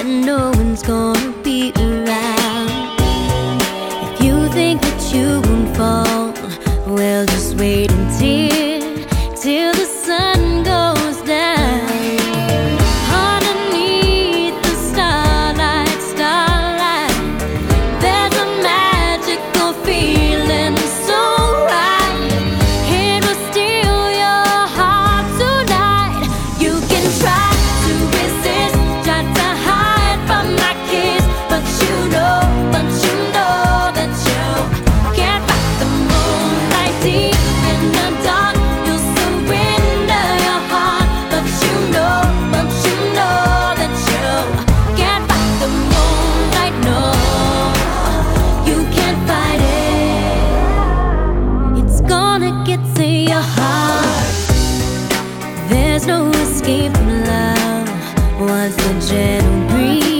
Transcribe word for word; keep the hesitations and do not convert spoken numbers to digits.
and no one's gonna be around. If you think that you won't fall, well, just wait until, till the sun goes down. Underneath the starlight, starlight, there's a magical feeling so right. It will steal your heart tonight. You can try to resist, try to hide from my kiss, but you know, but you know that you can't fight the moonlight. Deep in the dark, you'll surrender your heart, but you know, but you know that you can't fight the moonlight. No, you can't fight it. It's gonna get to your heart. There's no escape from love once the gentle breeze